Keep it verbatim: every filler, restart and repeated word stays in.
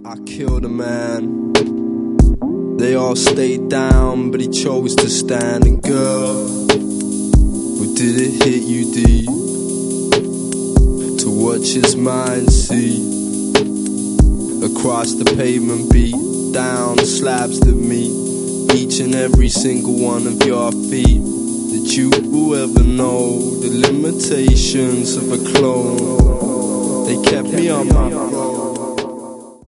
I killed a man. They all stayed down, but he chose to stand. And girl, but did it hit you deep to watch his mind see across the pavement, beat down the slabs that meet each and every single one of your feet? That you will ever know the limitations of a clone. They kept me on my throne.